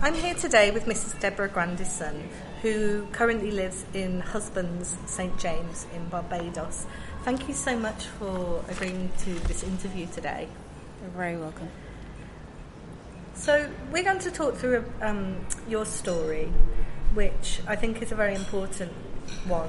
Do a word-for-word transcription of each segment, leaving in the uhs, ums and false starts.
I'm here today with Missus Deborah Grandison, who currently lives in Husbands, Saint James in Barbados. Thank you so much for agreeing to this interview today. You're very welcome. So we're going to talk through um, your story, which I think is a very important one.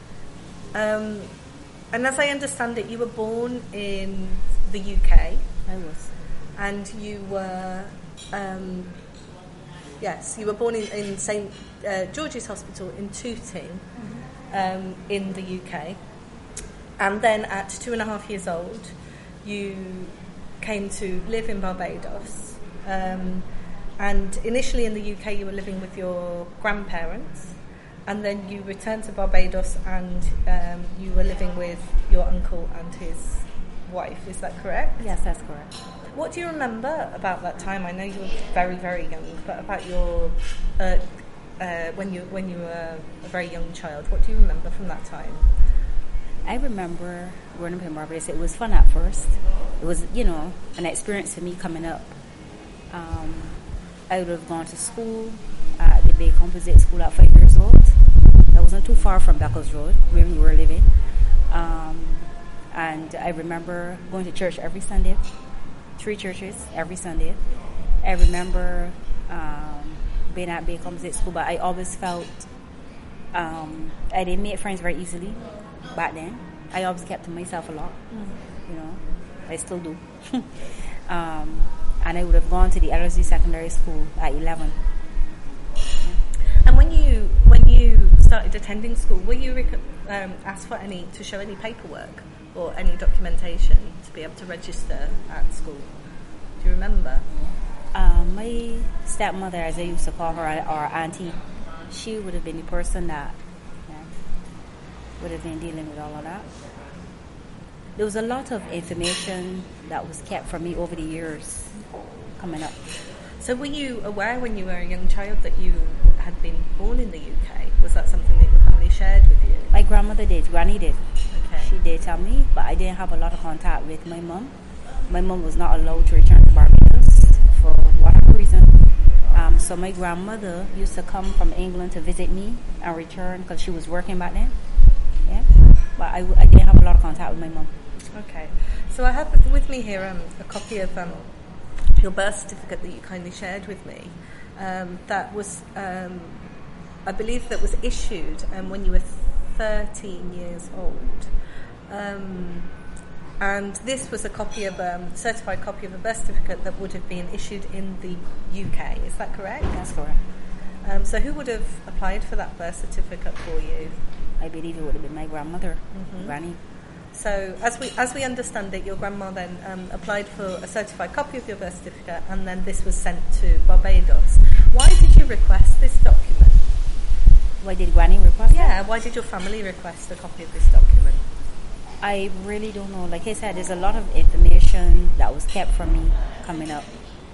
Um, and as I understand it, you were born in the U K. I was. And you were, um, yes, you were born in, in Saint Uh, George's Hospital in Tooting, mm-hmm. um, in the U K. And then at two and a half years old, you came to live in Barbados. Um, and initially in the U K, you were living with your grandparents. And then you returned to Barbados and um, you were living with your uncle and his wife. Is that correct? Yes, that's correct. What do you remember about that time? I know you were very, very young, but about your uh, uh, when you when you were a very young child, what do you remember from that time? I remember growing up in Barbados. It was fun at first. It was, you know, an experience for me coming up. Um, I would have gone to school at the Bay Composite School at five years old. That wasn't too far from Beckles Road, where we were living. Um, and I remember going to church every Sunday. Three churches every Sunday. I remember um, being at Bay Composite School, but I always felt um, I didn't make friends very easily back then. I always kept to myself a lot, mm-hmm. you know. I still do. um, and I would have gone to the L S D Secondary School at eleven. Yeah. And when you when you started attending school, were you rec- um, asked for any to show any paperwork or any documentation to be able to register at school? Do you remember? Um, my stepmother, as I used to call her, or auntie, she would have been the person that yeah, would have been dealing with all of that. There was a lot of information that was kept from me over the years coming up. So were you aware when you were a young child that you had been born in the U K? Was that something that your family shared with you? My grandmother did, Granny did. Okay. She did tell me, but I didn't have a lot of contact with my mum. My mum was not allowed to return to Barbados for whatever reason. Um, so my grandmother used to come from England to visit me and return because she was working back then. Yeah, but I, I didn't have a lot of contact with my mum. Okay. So I have with me here um, a copy of um, your birth certificate that you kindly shared with me. Um, that was, um, I believe, that was issued um, when you were thirteen years old. Um, and this was a copy of a um, certified copy of a birth certificate that would have been issued in the U K. Is that correct? That's correct. Um, so who would have applied for that birth certificate for you? I believe it would have been my grandmother, mm-hmm. Granny. So as we as we understand it, your grandma then um, applied for a certified copy of your birth certificate, and then this was sent to Barbados. Why did you request this document? Why did Granny request Yeah, it? Why did your family request a copy of this document? I really don't know. Like I said, there's a lot of information that was kept from me coming up.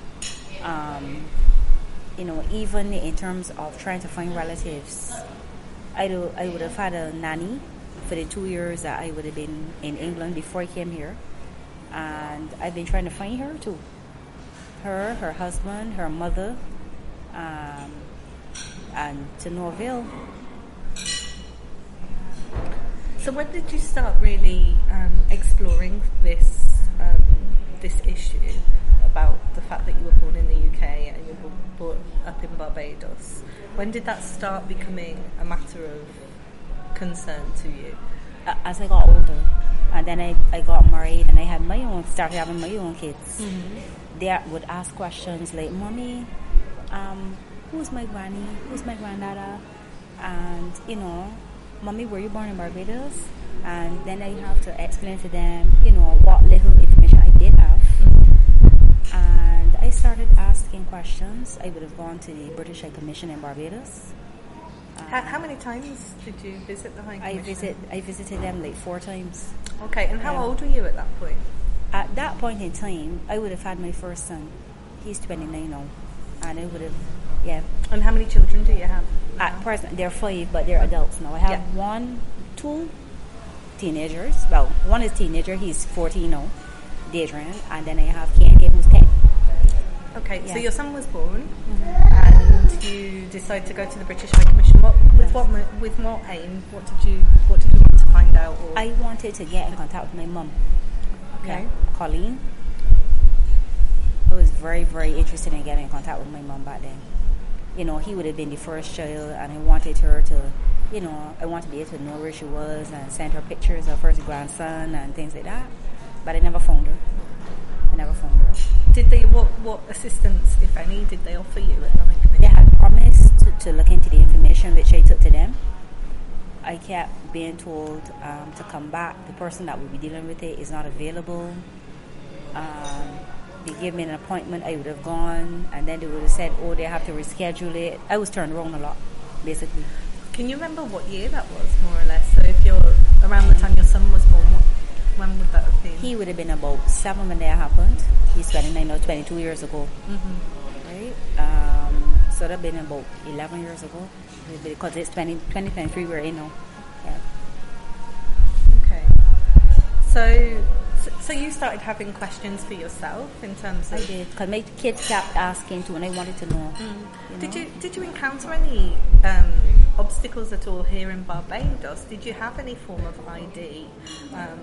Um, you know, even in terms of trying to find relatives, I do. I would have had a nanny for the two years that I would have been in England before I came here, and I've been trying to find her too. Her, her husband, her mother, um, and to no avail. So when did you start really um, exploring this um, this issue about the fact that you were born in the U K and you were brought up in Barbados? When did that start becoming a matter of concern to you? As I got older, and then I, I got married and I had my own, started having my own kids. Mm-hmm. They would ask questions like, Mommy, um, who's my granny? Who's my granddaughter? And, you know, Mommy, were you born in Barbados? And then I have to explain to them, you know, what little information I did have. Mm-hmm. And I started asking questions. I would have gone to the British High Commission in Barbados. How, how many times did you visit the High Commission? I visit. I visited them like four times. Okay, and how yeah. old were you at that point? At that point in time, I would have had my first son. He's twenty-nine now, and I would have, yeah. And how many children do you have? At present, they're five, but they're adults now. I have yeah. one, two teenagers. Well, one is teenager. He's fourteen now, Deidre, and then I have Kanye, who's ten. Okay, yeah. so your son was born, mm-hmm. and you decide to go to the British High Commission? What, with Yes. what mo- with what aim? What did you what did you want to find out? Or? I wanted to get in contact with my mum. Okay. Yeah, Colleen. I was very, very interested in getting in contact with my mum back then. You know, he would have been the first child, and I wanted her to, you know, I wanted to be able to know where she was and send her pictures of her first grandson and things like that. But I never found her. I never found her. Did they what what assistance, if any, did they offer you at the High Commission? They had promised to, to look into the information which I took to them. I kept being told um, to come back. The person that would be dealing with it is not available. Um, they gave me an appointment. I would have gone, and then they would have said, "Oh, they have to reschedule it." I was turned around a lot, basically. Can you remember what year that was, more or less? So if you're around the time your son was born, what, when would that have been? He would have been about seven when that happened. He's twenty-nine or twenty-two years ago, Mm-hmm. right? Um, so that been about eleven years ago, because it's twenty, twenty twenty-three we're in now. Yeah. Okay. So, so, so you started having questions for yourself in terms of. I did, because my kids kept asking too, and I wanted to know. Mm. You Did know? you did you encounter any um, obstacles at all here in Barbados? Did you have any form of I D um,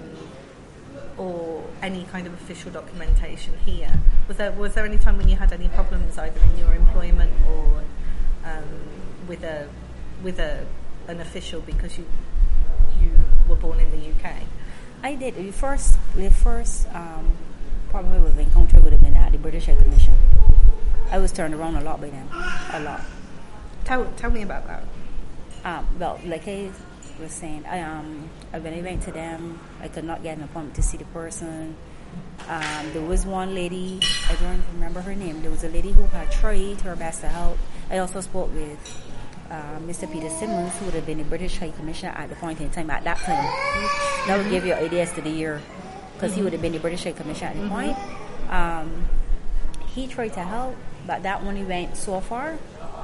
or any kind of official documentation here? Was there was there any time when you had any problems either in your employment or um, with a with a an official because you you were born in the U K? I did. The first, the first um, problem I would have encountered would have been at the British High Commission. I was turned around a lot by them, a lot. Tell tell me about that. Um, well, like I was saying, I um, when I went to them, I could not get an appointment to see the person. Um, there was one lady, I don't remember her name. There was a lady who had tried her best to help. I also spoke with uh, Mister Peter Simmons, who would have been the British High Commissioner at the point in time. At that time, that would give you ideas to the year, because he would have been the British High Commissioner at the point. Um, he tried to help, but that only went so far.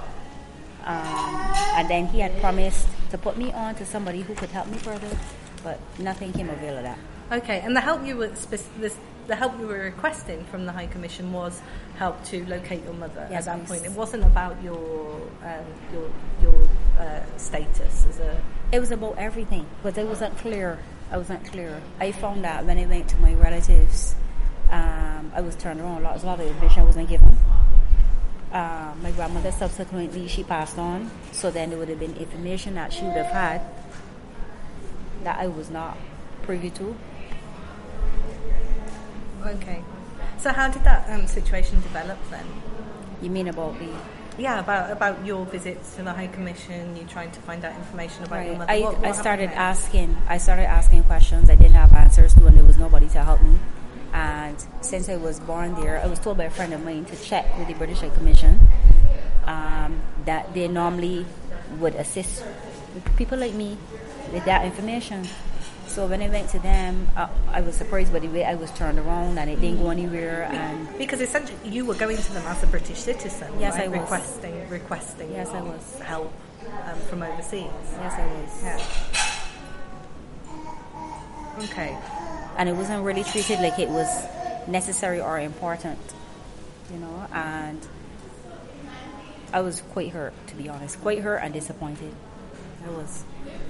Um, and then he had promised to put me on to somebody who could help me further, but nothing came avail of that. Okay, and the help you were spec- this, the help you were requesting from the High Commission was help to locate your mother Yes, at that yes. point. It wasn't about your um, your your uh, status as a. It was about everything, but it wasn't clear. I wasn't clear. I found out when I went to my relatives, um, I was turned around a lot. There's a lot of information I wasn't given. Uh, my grandmother subsequently, she passed on, so then there would have been information that she would have had that I was not privy to. Okay, so how did that um, situation develop then? You mean about the... Yeah, about about your visits to the High Commission, you trying to find out information about your Right. mother. I, What- what I started happened asking. I started asking questions I didn't have answers to, and there was nobody to help me. And since I was born there, I was told by a friend of mine to check with the British High Commission um, that they normally would assist people like me with that information. So when I went to them, uh, I was surprised by the way I was turned around, and it didn't go anywhere. And there? Because essentially you were going to them as a British citizen, Yes, right? I was. requesting requesting Yes, I was. help um, from overseas. yes, I was. Yeah. Okay. And it wasn't really treated like it was necessary or important, you know, and I was quite hurt, to be honest, quite hurt and disappointed. I was.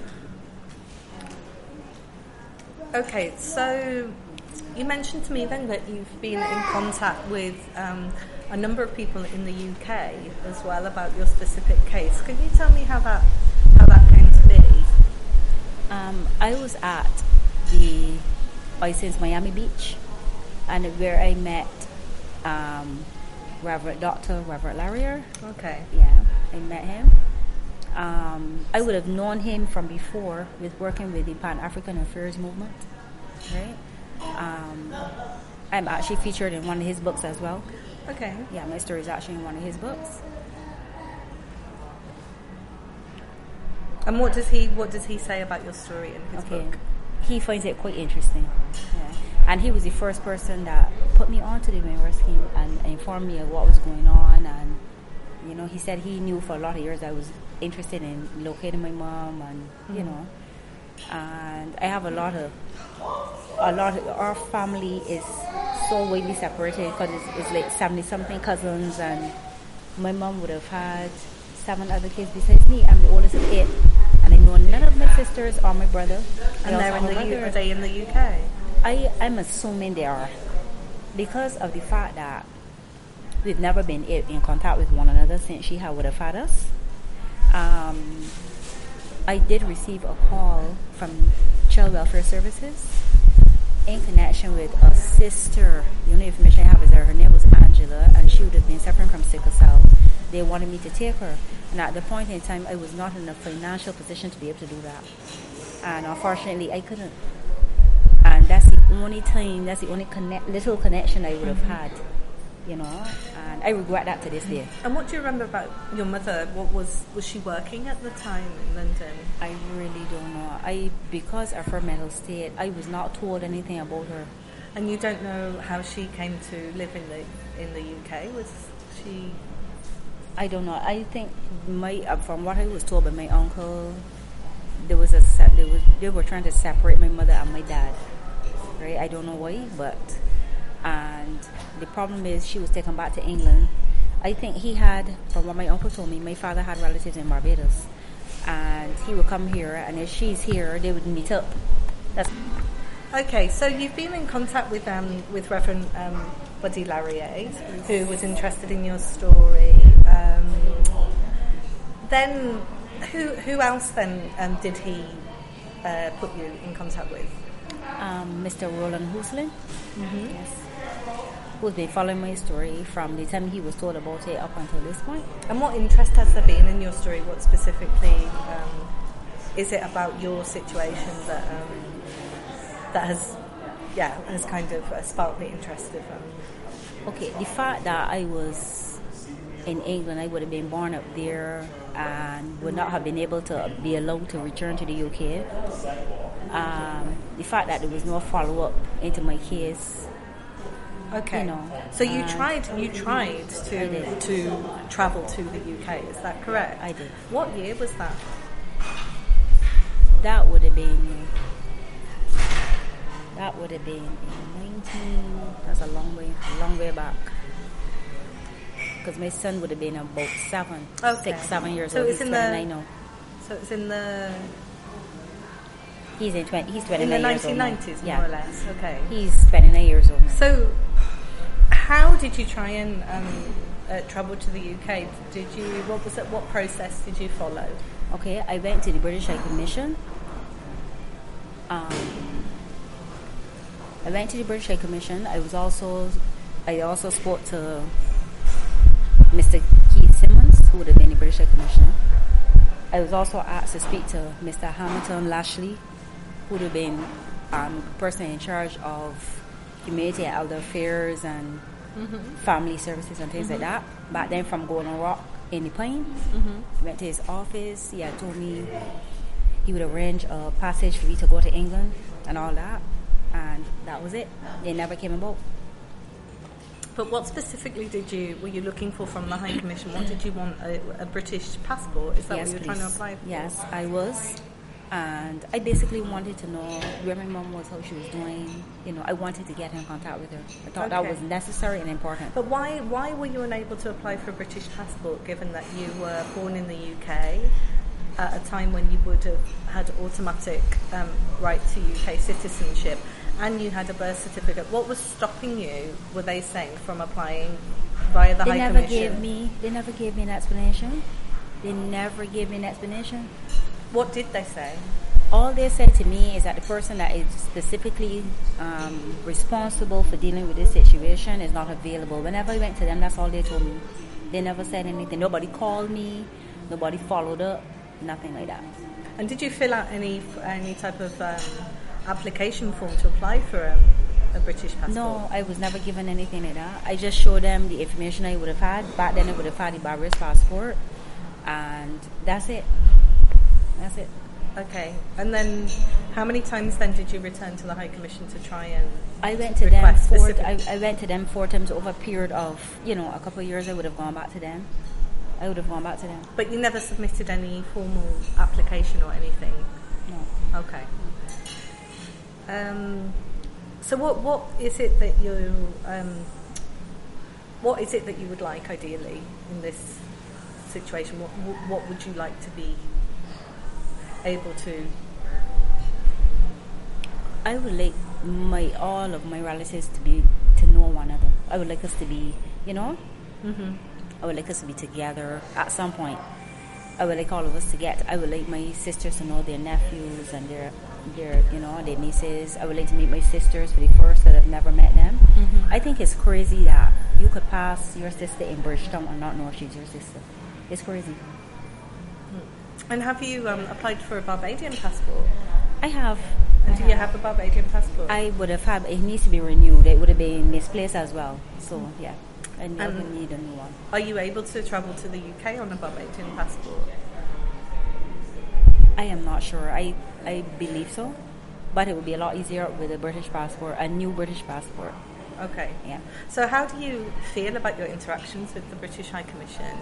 Okay, so you mentioned to me then that you've been in contact with um, a number of people in the U K as well about your specific case. Can you tell me how that how that came to be? Um, I was at the Oasis Miami Beach, and where I met um, Reverend Doctor Reverend Larrier. Okay. Yeah, I met him. Um, I would have known him from before with working with the Pan-African Affairs Movement, right? Um, I'm actually featured in one of his books as well. Okay. Yeah, my story is actually in one of his books. And what does he what does he say about your story in his Okay. book? He finds it quite interesting. Yeah. And he was the first person that put me onto the university and informed me of what was going on. And, you know, he said he knew for a lot of years I was interested in locating my mom, and, mm-hmm. you know, and I have a lot of, a lot of, our family is so widely separated because it's, it's like seventy something cousins, and my mom would have had seven other kids besides me. I'm the oldest of eight, and I know none of my sisters or my brother. And they're in the U- are they in the U K? I, I'm assuming they are, because of the fact that we've never been in contact with one another since she had would have had us. Um, I did receive a call from Child Welfare Services in connection with a sister. The only information I have is that her name was Angela, and she would have been suffering from sickle cell. They wanted me to take her, and at the point in time, I was not in a financial position to be able to do that, and unfortunately, I couldn't. And that's the only time, that's the only connect, little connection I would have had, you know, and I regret that to this day. And what do you remember about your mother? What was was she working at the time in London? I really don't know. I because of her mental state, I was not told anything about her. And you don't know how she came to live in the in the U K? Was she? I don't know. I think my uh, from what I was told by my uncle, there was a se- there was they were trying to separate my mother and my dad. Right? I don't know why, but and the problem is she was taken back to England. I think he had, from what my uncle told me, my father had relatives in Barbados, and he would come here, and if she's here, they would meet up. That's okay. So you've been in contact with um with Reverend um, Buddy Laurier, who was interested in your story. Um, then, who who else then um, did he uh, put you in contact with? Um, Mister Roland Huslin, Mm-hmm. yes, who's been following my story from the time he was told about it up until this point. And what interest has there been in your story? What specifically um, is it about your situation that um, that has, yeah, has kind of uh, sparked the interest of? Um, Okay, the fact that I was in England, I would have been born up there and would not have been able to be allowed to return to the U K. Um, the fact that there was no follow-up into my case. Okay. You know, so you and tried you tried I to did. to travel to the U K, is that correct? I did. What year was that? That would have been. That would have been in nineteen. That's a long way, a long way back. Because my son would have been about seven, Okay. six, seven years So old. it's He's in the- twenty-nine now. So it's in the He's in twenty. He's in twenty-nine the years old now. nineteen nineties, Yeah. more or less. Okay. He's twenty-nine years old now. So how did you try and um, uh, travel to the U K? Did you what was it? What process did you follow? Okay, I went to the British High Commission. Um, I went to the British High Commission. I was also, I also spoke to Mister Keith Simmons, who would have been the British High Commissioner. I was also asked to speak to Mister Hamilton Lashley, who would have been um, the person in charge of community and elder affairs and Mm-hmm. family services and things Mm-hmm. like that. Back then from Golden Rock in the Plains. Mm-hmm. Went to his office. He had told me he would arrange a passage for me to go to England and all that. And that was it. It never came about. But what specifically did you were you looking for from the High Commission? What did you want? A, a British passport? Is that Yes, what you were trying to please. apply for? Yes, I was. And I basically wanted to know where my mom was, how she was doing. You know, I wanted to get in contact with her. I thought that Okay. was necessary and important. But why why were you unable to apply for a British passport, given that you were born in the U K at a time when you would have had automatic um, right to U K citizenship, and you had a birth certificate? What was stopping you? Were they saying from applying via the They High never Commission? gave me. They never gave me an explanation. They never gave me an explanation. What did they say? All they said to me is that the person that is specifically um, responsible for dealing with this situation is not available. Whenever I went to them, that's all they told me. They never said anything. Nobody called me. Nobody followed up. Nothing like that. And did you fill out any any type of um, application form to apply for a, a British passport? No, I was never given anything like that. I just showed them the information I would have had. Back then I would have had the Barbados passport. And that's it. That's it. Okay. And then how many times then did you return to the High Commission to try and I went to them request four. specific- I, I went to them four times over a period of, you know, a couple of years. I would have gone back to them. I would have gone back to them. But you never submitted any formal application or anything? No. Okay. Um, so what what is it that you um, what is it that you would like ideally in this situation? What what would you like to be able to? I would like my all of my relatives to be to know one another. I would like us to be, you know, Mm-hmm. I would like us to be together at some point. I would like all of us to get. I would like my sisters to know their nephews and their, their, you know, their nieces. I would like to meet my sisters for the first that I've never met them. Mm-hmm. I think it's crazy that you could pass your sister in Bridgetown and not know if she's your sister. It's crazy. And have you um, applied for a Barbadian passport? I have. And I do you have a Barbadian passport? I would have had. It needs to be renewed. It would have been misplaced as well. So yeah, I Um, never need a new one. Are you able to travel to the U K on a Barbadian passport? I am not sure. I I believe so, but it would be a lot easier with a British passport, a new British passport. Okay. Yeah. So how do you feel about your interactions with the British High Commission?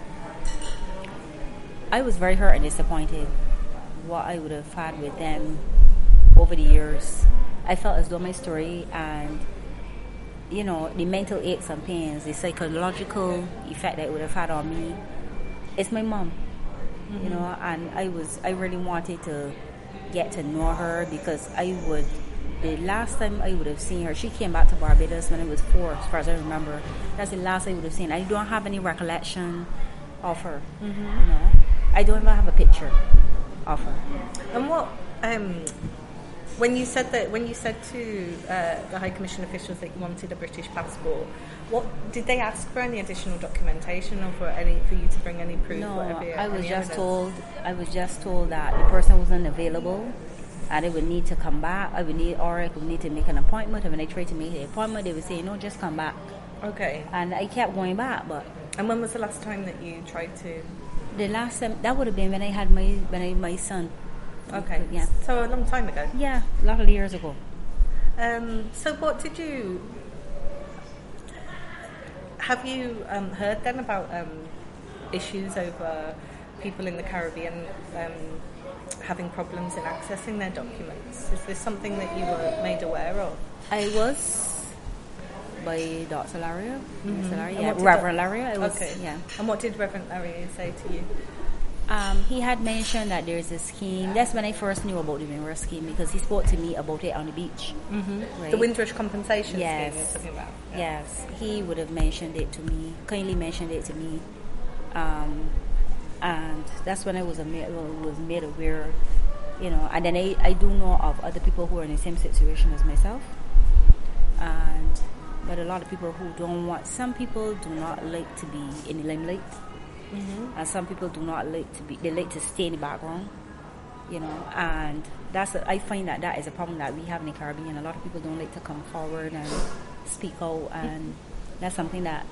I was very hurt and disappointed what I would have had with them over the years. I felt as though my story and, you know, the mental aches and pains, the psychological effect that it would have had on me, it's my mom, mm-hmm. you know, and I was, I really wanted to get to know her because I would, the last time I would have seen her, she came back to Barbados when I was four, as far as I remember. That's the last I would have seen. I don't have any recollection of her, mm-hmm. you know. I don't even have a picture of her. And what, um, when you said that, when you said to uh, the High Commission officials that you wanted a British passport, what did they ask for any additional documentation or for any for you to bring any proof? No, whatever, I was any just evidence? told. I was just told that the person wasn't available, and they would need to come back. I would need, or I would need to make an appointment. And when I tried to make the appointment, they would say, "No, just come back." Okay. And I kept going back, but And when was the last time that you tried to? the last time that would have been when I had my when I my son. Okay. Yeah. So a long time ago. Yeah, a lot of years ago. Um, so what did you? Have you um, heard then about um, issues over people in the Caribbean um, having problems in accessing their documents? Is this something that you were made aware of? I was by Doctor Laria, Mm-hmm. Mister Laria, And yeah, what did Reverend Doc- Laria. I was, Okay. yeah. And what did Reverend Larry say to you? Um, he had mentioned that there's a scheme. That's when I first knew about the Windrush scheme because he spoke to me about it on the beach. Mm-hmm. Right? The Windrush compensation Yes. scheme you're talking about? Yeah. Yes, he would have mentioned it to me, kindly mentioned it to me, um, and that's when I was, ama- was made aware, you know. And then I, I do know of other people who are in the same situation as myself, and but a lot of people who don't want. Some people do not like to be in the limelight, Mm-hmm. and some people do not like to be. They like to stay in the background, you know. And that's a, I find that that is a problem that we have in the Caribbean. A lot of people don't like to come forward and speak out, and that's something that,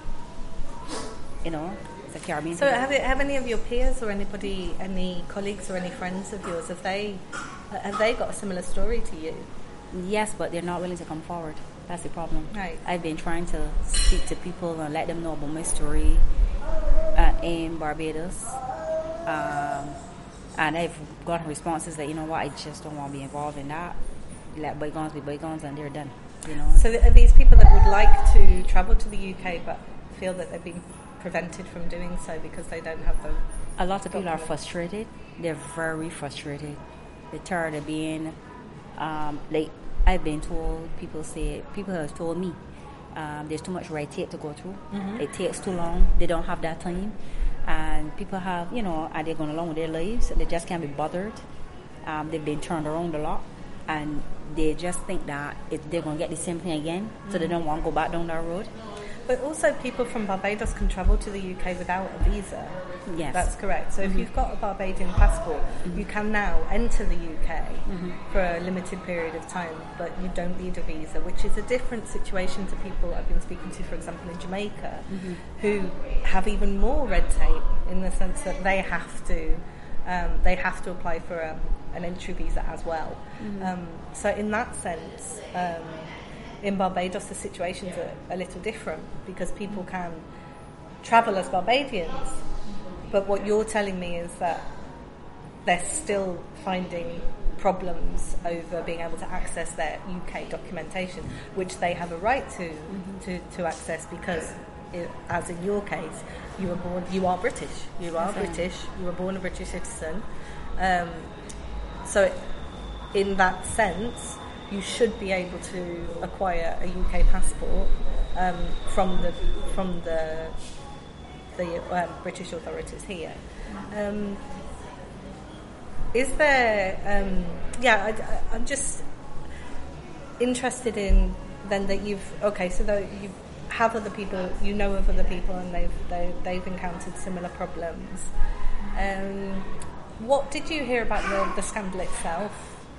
you know, it's a Caribbean So thing. have, it, have any of your peers or anybody, any colleagues or any friends of yours, have they have they got a similar story to you? Yes, but they're not willing to come forward. That's the problem. Right. I've been trying to speak to people and let them know about my story uh, in Barbados, um, and I've gotten responses that, you know what, I just don't want to be involved in that. Let bygones be bygones, and they're done. You know. So th- are these people that would like to travel to the U K but feel that they've been prevented from doing so because they don't have the... A lot of people are document. frustrated. They're very frustrated. They're tired of being, um, like, I've been told, people say, people have told me, um, there's too much red tape to go through. Mm-hmm. It takes too long. They don't have that time. And people have, you know, and they're going along with their lives. And they just can't be bothered. Um, they've been turned around a lot. And they just think that if they're going to get the same thing again, mm-hmm. so they don't want to go back down that road. But also people from Barbados can travel to the U K without a visa. Yes. That's correct. So Mm-hmm. if you've got a Barbadian passport, Mm-hmm. you can now enter the U K Mm-hmm. for a limited period of time, but you don't need a visa, which is a different situation to people I've been speaking to, for example, in Jamaica, Mm-hmm. who have even more red tape in the sense that they have to um, they have to apply for um, an entry visa as well. Mm-hmm. Um, so in that sense, um, in Barbados the situation's a, a little different because people can travel as Barbadians, but what you're telling me is that they're still finding problems over being able to access their U K documentation, which they have a right to mm-hmm. to, to access because as in your case, you were born, you are British. You are Yes, I am. British. You were born a British citizen. Um, so, in that sense, you should be able to acquire a U K passport um, from the from the the um, British authorities here. Um, is there? Um, yeah, I, I, I'm just interested in then that you've okay, so that you have other people, you know of other people, and they've they, they've encountered similar problems. Um, what did you hear about the, the scandal itself?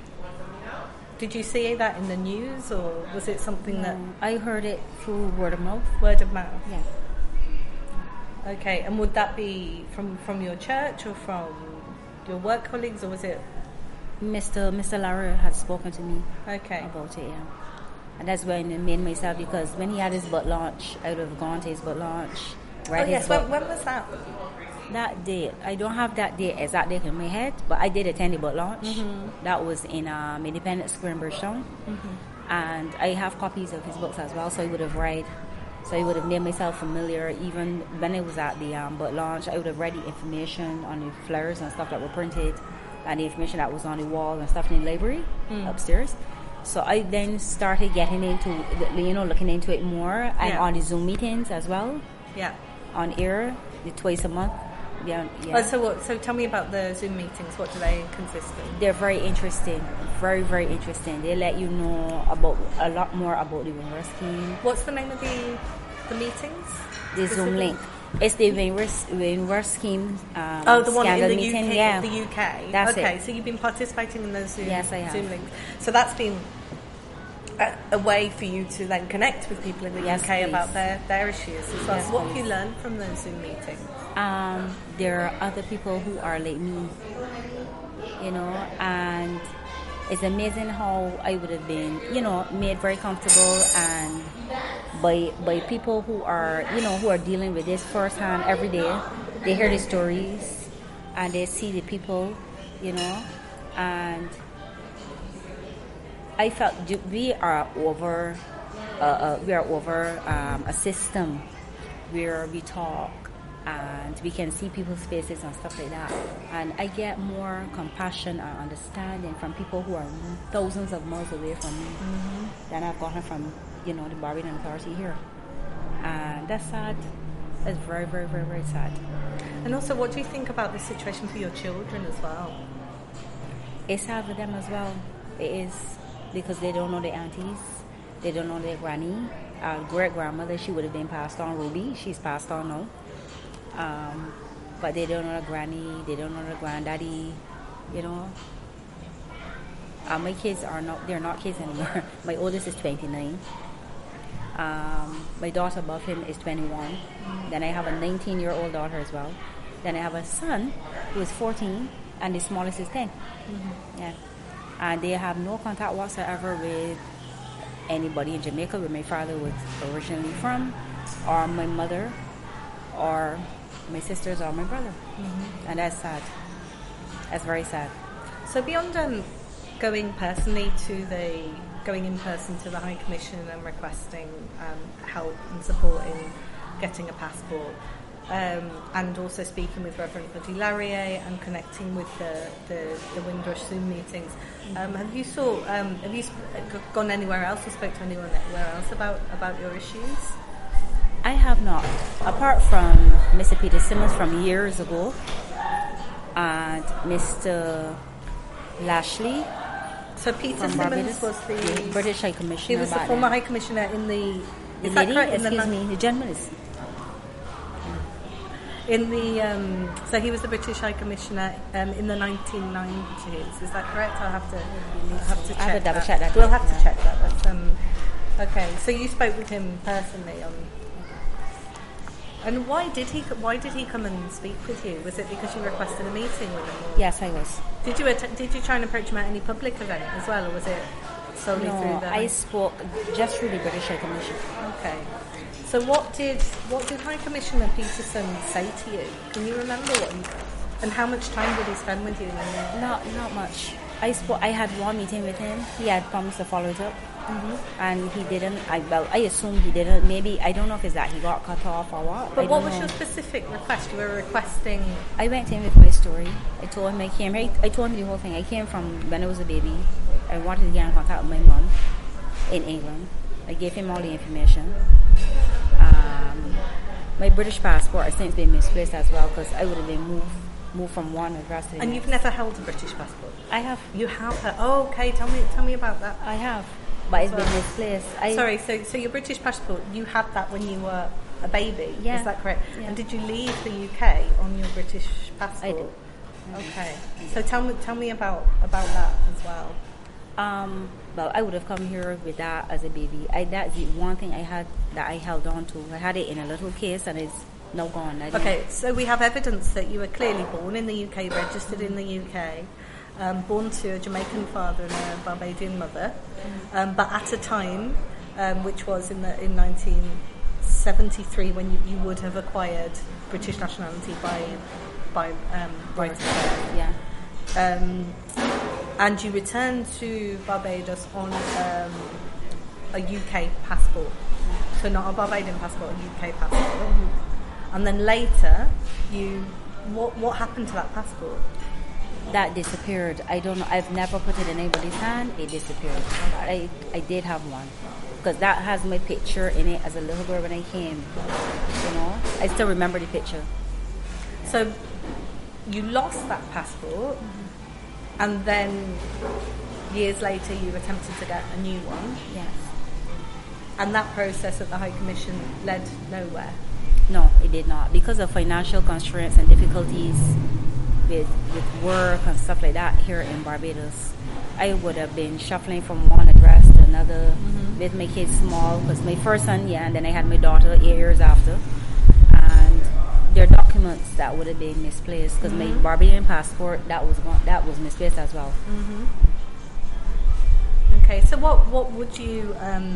Did you see that in the news, or was it something No, that I heard it through word of mouth. word of mouth? Yeah. Okay, and would that be from from your church or from your work colleagues, or was it? Mister Mister Lara had spoken to me Okay. about it, yeah. And that's when I made myself, because when he had his butt launch, out of Gante's butt launch, right? Oh yes. his When, butt, when was that? that date, I don't have that date exact date in my head, but I did attend the butt launch. Mm-hmm. That was in um, Independence Square in Bridgetown. Mm-hmm. And I have copies of his books as well, so I would have read. So I would have made myself familiar. Even when I was at the um, butt launch, I would have read the information on the flyers and stuff that were printed, and the information that was on the wall and stuff in the library mm. upstairs. So I then started getting into, you know, looking into it more, and yeah. on the Zoom meetings as well. Yeah. On air, the twice a month. Yeah. yeah. Oh, so what? So tell me about the Zoom meetings. What do they consist in? They're very interesting, very very interesting. They let you know about a lot more about the Windrush scheme. What's the name of the the meetings? The Zoom link. It's the Windrush scheme. Um, oh, the one in the meeting. U K. Yeah. The U K. That's okay, it. so you've been participating in those Zoom, yes, I have. Zoom links. So that's been a, a way for you to then connect with people in the yes, U K please. about their, their issues as well. Yes, so what please. have you learned from those Zoom meetings? Um, there are other people who are like me, you know, and it's amazing how I would have been, you know, made very comfortable and by by people who are, you know, who are dealing with this firsthand every day. They hear the stories and they see the people, you know, and I felt we are over, uh, uh, we are over um, a system where we talk and we can see people's faces and stuff like that. And I get more compassion and understanding from people who are thousands of miles away from me mm-hmm. than I've gotten from, you know, the Barbadian Authority here. And that's sad. That's very, very, very, very sad. And also, what do you think about the situation for your children as well? It's sad for them as well. It is, because they don't know their aunties. They don't know their granny. Our great-grandmother, she would have been passed on. Ruby, she's passed on now. Um, but they don't know the granny, they don't know the granddaddy, you know. Uh, my kids are not, they're not kids anymore. My oldest is twenty-nine. Um, my daughter above him is twenty-one. Mm-hmm. Then I have a nineteen-year-old daughter as well. Then I have a son who is fourteen, and the smallest is ten. Mm-hmm. Yeah. And they have no contact whatsoever with anybody in Jamaica, where my father was originally from, or my mother, or my sisters, or my brother. Mm-hmm. And that's sad. That's very sad. So beyond um, going personally to the, going in person to the High Commission and requesting um, help and support in getting a passport, um, and also speaking with Reverend Buddy Laurier and connecting with the, the, the Windrush Zoom meetings, um, have you saw, um, have you sp- gone anywhere else or spoke to anyone anywhere else about, about your issues? I have not, apart from Mister Peter Simmons from years ago and Mister Lashley. So Peter from Simmons Barbados, was the, the British High Commissioner. He was the former High Commissioner in the. The is lady, that correct? In excuse the, me, the gentleman is. In the um, so he was the British High Commissioner um, in the nineteen nineties. Is that correct? I'll have to I'll have to check. I have to double that. check that. We'll have yeah. to check that. That's, um, okay. So you spoke with him personally on. And why did he? Why did he come and speak with you? Was it because you requested a meeting with him? Or Yes, I was. Did you att- did you try and approach him at any public event as well, or was it solely no, through the? I spoke just through the British High Commission. Okay. So what did what did High Commissioner Peterson say to you? Can you remember what he and how much time did he spend with you? Not not much. I spoke. I had one meeting with him. He had promised to follow it up. Mm-hmm. And he didn't, I, well, I assume he didn't, maybe, I don't know if it's that he got cut off or what. But I what don't was know. your specific request? You were requesting... I went to him with my story. I told him I came, I, I told him the whole thing. I came from when I was a baby. I wanted to get in contact with my mom in England. I gave him all the information. Um, my British passport has since been misplaced as well because I would have been moved moved from one address to the And next. you've never held a British passport? I have. You have her. Oh, okay. Tell me, tell me about that. I have, but it's Sorry. been misplaced. I, Sorry. So, so your British passport, you had that when you were a baby. Yeah. Is that correct? Yeah. And did you leave the U K on your British passport? I did. Okay. So tell me, tell me about about that as well. Um, well, I would have come here with that as a baby. I, that's the one thing I had that I held on to. I had it in a little case and it's now gone. I don't- Okay, so we have evidence that you were clearly born in the U K, registered in the U K, um, born to a Jamaican father and a Barbadian mother, um, but at a time, um, which was in the in nineteen seventy-three, when you, you would have acquired British nationality by by um, right of birth. Yeah. Um, and you returned to Barbados on um, a U K passport, so not a Barbadian passport, a U K passport. And then later, you what what happened to that passport? That disappeared. I don't know. I've never put it in anybody's hand. It disappeared. I I did have one because that has my picture in it as a little girl when I came. You know, I still remember the picture. So you lost that passport, and then years later you attempted to get a new one, Yes. and that process at the High Commission led nowhere. No, it did not. Because of financial constraints and difficulties with with work and stuff like that here in Barbados, I would have been shuffling from one address to another mm-hmm. with my kids small. Because my first son, yeah, and then I had my daughter eight years after. And there are documents that would have been misplaced because mm-hmm. my Barbadian passport, that was gone, that was misplaced as well. Mm-hmm. Okay, so what what would you um,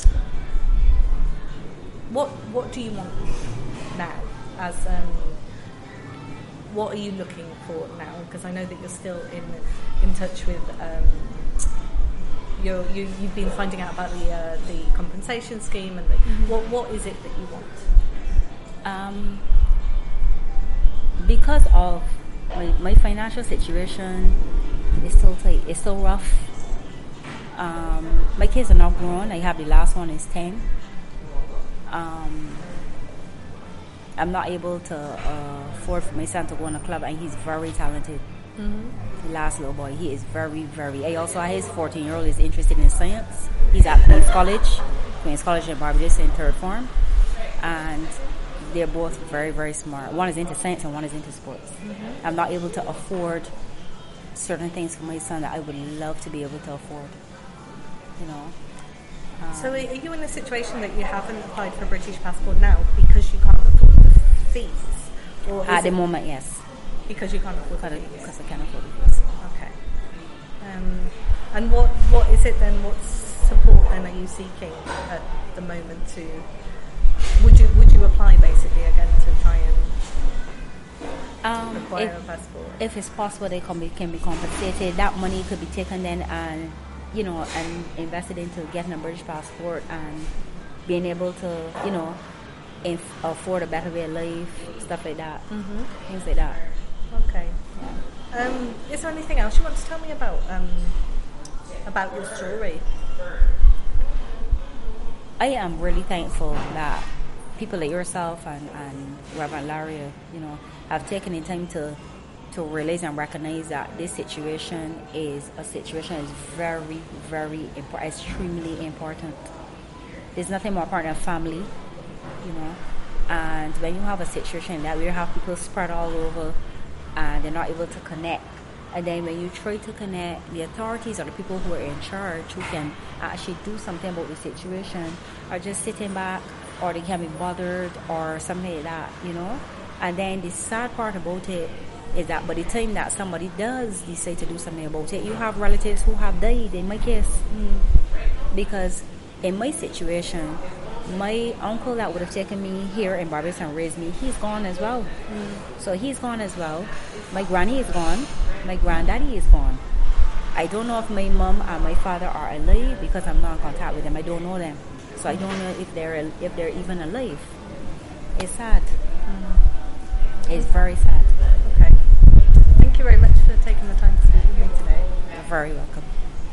what what do you want now? As um, what are you looking for now? Because I know that you're still in in touch with um, you're, you you've been finding out about the uh, the compensation scheme and the, mm-hmm. what what is it that you want? Um, because of my, my financial situation is so tight, it's so rough. Um, my kids are not grown. I have the last one is ten. Um, I'm not able to uh, afford for my son to go in a club, and he's very talented. Mm-hmm. The last little boy, he is very, very. I also his fourteen year old is interested in science. He's at Queen's College, Queen's College in Barbados in third form, and they're both very, very smart. One is into science and one is into sports. Mm-hmm. I'm not able to afford certain things for my son that I would love to be able to afford. You know. Um, so, are you in a situation that you haven't applied for a British passport now because you can't afford the fees? Or at the moment, yes. Because you can't afford the fees. Because I can't afford the fees. Okay. Um, and what what is it then? What support then are you seeking at the moment to? Would you would you apply basically again to try and um, acquire if, a passport? If it's possible, they can be, can be compensated. That money could be taken then and you know and invested into getting a British passport and being able to you know inf- afford a better way of life, stuff like that, mm-hmm. things like that. Okay. Yeah. Um, is there anything else you want to tell me about um, about your story? I am really thankful that people like yourself and, and Reverend Larry, you know, have taken the time to to realize and recognize that this situation is a situation is very, very important, extremely important. There's nothing more important than family, you know. And when you have a situation that where you have people spread all over and they're not able to connect, and then when you try to connect, the authorities or the people who are in charge who can actually do something about the situation are just sitting back, or they can be bothered or something like that, you know. And then the sad part about it is that by the time that somebody does decide to do something about it, you have relatives who have died, in my case. Mm. Because in my situation, my uncle that would have taken me here in Barbados and raised me, he's gone as well. Mm. So he's gone as well. My granny is gone. My granddaddy is gone. I don't know if my mom and my father are alive because I'm not in contact with them. I don't know them, so I don't know if they're if they're even alive. It's sad. Mm. It's very sad. Okay. Thank you very much for taking the time to speak with me today. You're very welcome.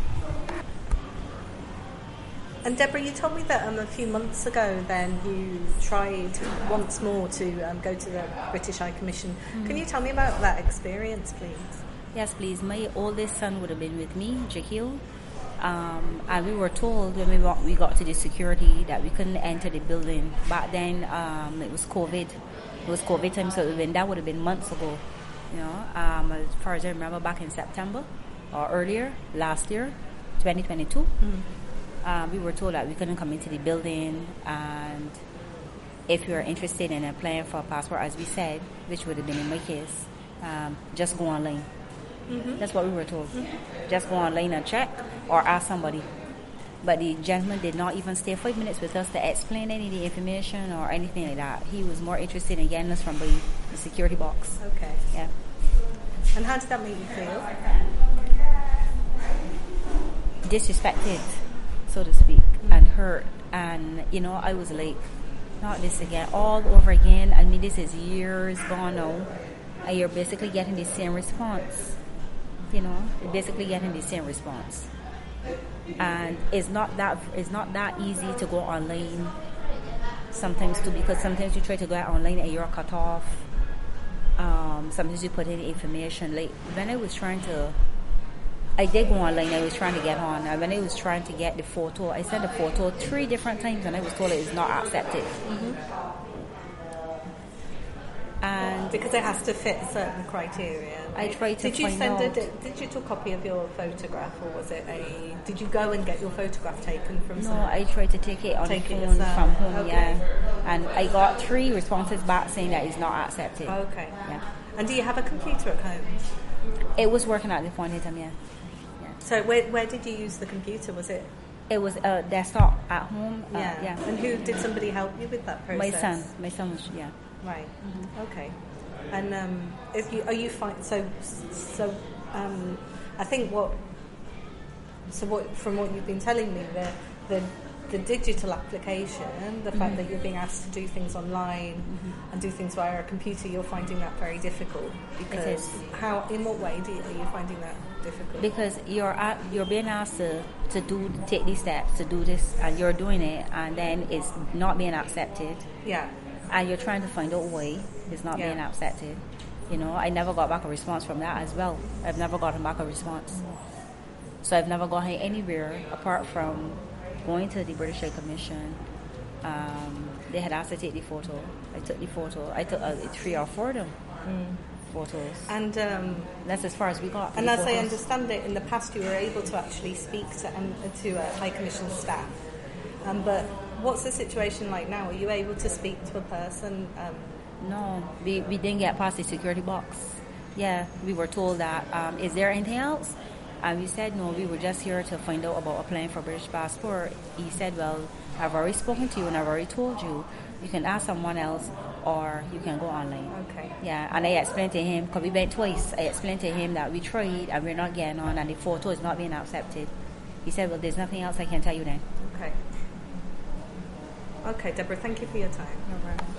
And Deborah, you told me that um, a few months ago then you tried once more to um, go to the British High Commission. Mm. Can you tell me about that experience, please? Yes, please. My oldest son would have been with me, Jaquil. Um, and we were told when we got, we got to the security that we couldn't enter the building. Back then, um, it was COVID. It was COVID time, so when that would have been months ago. You know, um, as far as I remember, back in September or earlier, last year, twenty twenty-two. Mm. Um, we were told that we couldn't come into the building, and if you are interested in applying for a passport, as we said, which would have been in my case, um, just go online. Mm-hmm. That's what we were told. Mm-hmm. Just go online and check, or ask somebody. But the gentleman did not even stay five minutes with us to explain any of the information or anything like that. He was more interested in getting us from the, the security box. Okay. Yeah. And how did that make you feel? Disrespected, so to speak, mm-hmm. and hurt. And, you know, I was like, not this again, all over again. I mean, this is years gone now. And you're basically getting the same response. You know, you're basically getting the same response. And it's not that it's not that easy to go online sometimes too, because sometimes you try to go out online and you're cut off. Um, sometimes you put in information. Like when I was trying to, I did go online. I was trying to get on, and when I was trying to get the photo, I sent the photo three different times, and I was told it is not accepted. Mm-hmm. And because it has to fit certain criteria. I tried to did you find send out. A, did you take a copy of your photograph, or was it a? Did you go and get your photograph taken from? No, someone? I tried to take it on take the it phone yourself. from home. Okay. Yeah, and I got three responses back saying that it's not accepted. Okay. Yeah. And do you have a computer at home? It was working at the point in time. Yeah. Yeah. So where where did you use the computer? Was it? It was a desktop at home. Uh, Yeah. yeah. And who did somebody help you with that process? My son. My son was yeah. Right. Mm-hmm. Okay. And um, if you, are you fine? So, so um, I think what. So what from what you've been telling me, the the, the digital application, the mm-hmm. fact that you're being asked to do things online mm-hmm. and do things via a computer, you're finding that very difficult. Because how? In what way do you, are you finding that difficult? Because you're at, you're being asked to, to do take these steps to do this, and you're doing it, and then it's not being accepted. Yeah. And you're trying to find out why it's not yeah. being accepted. You know, I never got back a response from that as well. I've never gotten back a response. Mm-hmm. So I've never gone anywhere apart from going to the British High Commission. Um, they had asked to take the photo. I took the photo. I took uh, three or four of them. Mm. Photos. And um, that's as far as we got. And as photos. I understand it, in the past you were able to actually speak to, um, to uh, High Commission staff. Um, but what's the situation like now? Are you able to speak to a person? Um, no, we, we didn't get past the security box. Yeah, we were told that, um, is there anything else? And we said, no, we were just here to find out about applying for a British passport. He said, well, I've already spoken to you and I've already told you. You can ask someone else or you can go online. Okay. Yeah, and I explained to him, because we went twice, I explained to him that we tried and we're not getting on and the photo is not being accepted. He said, well, there's nothing else I can tell you then. Okay. Okay, Deborah, thank you for your time. No problem.